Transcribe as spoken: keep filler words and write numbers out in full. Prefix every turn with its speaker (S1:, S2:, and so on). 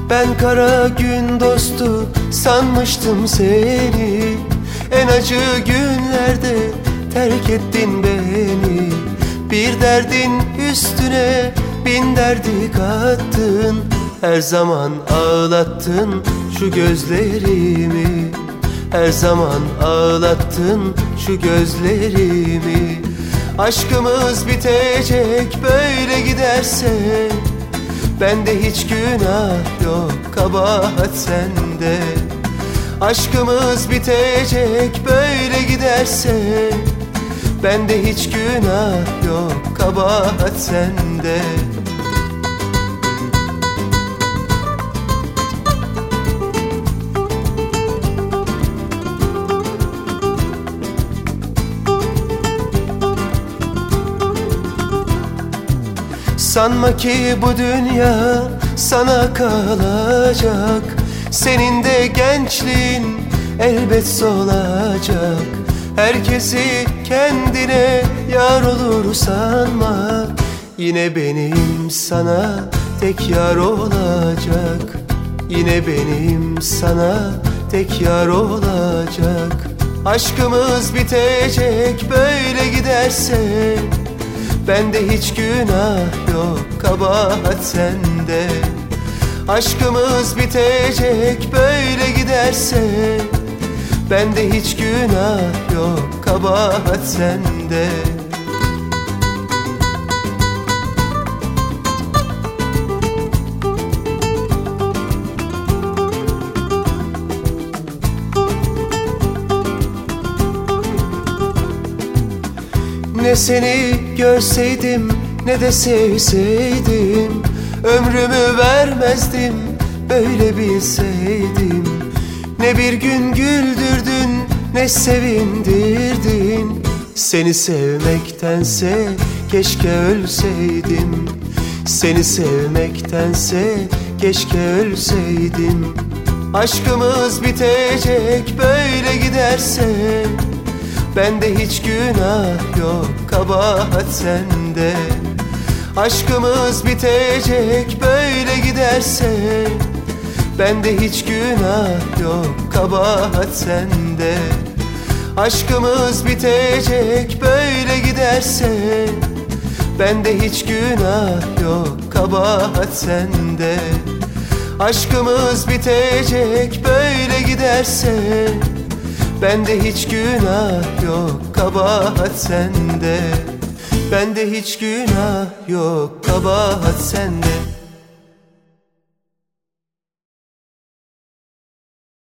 S1: Ben kara gün dostu sanmıştım seni. En acı günlerde terk ettin beni. Bir derdin üstüne bin derdi kattın. Her zaman ağlattın şu gözlerimi. Her zaman ağlattın şu gözlerimi. Aşkımız bitecek böyle giderse. Bende hiç günah yok, kabahat sende. Aşkımız bitecek böyle giderse. Bende hiç günah yok, kabahat sende. Sanma ki bu dünya sana kalacak. Senin de gençliğin elbet solacak. Herkesi kendine yar olur sanma. Yine benim sana tek yar olacak. Yine benim sana tek yar olacak. Aşkımız bitecek böyle giderse. Bende hiç günah yok, kabahat sende. Aşkımız bitecek böyle giderse. Bende hiç günah yok, kabahat sende. Ne seni görseydim ne de sevseydim. Ömrümü vermezdim böyle bilseydim. Ne bir gün güldürdün ne sevindirdin. Seni sevmektense keşke ölseydim. Seni sevmektense keşke ölseydim. Aşkımız bitecek böyle giderse. Bende hiç günah yok, kabahat sende. Aşkımız bitecek böyle giderse. Bende hiç günah yok, kabahat sende. Aşkımız bitecek böyle giderse. Bende hiç günah yok, kabahat sende. Aşkımız bitecek böyle giderse. Bende hiç günah yok, kabahat sende. Bende hiç günah yok, kabahat sende.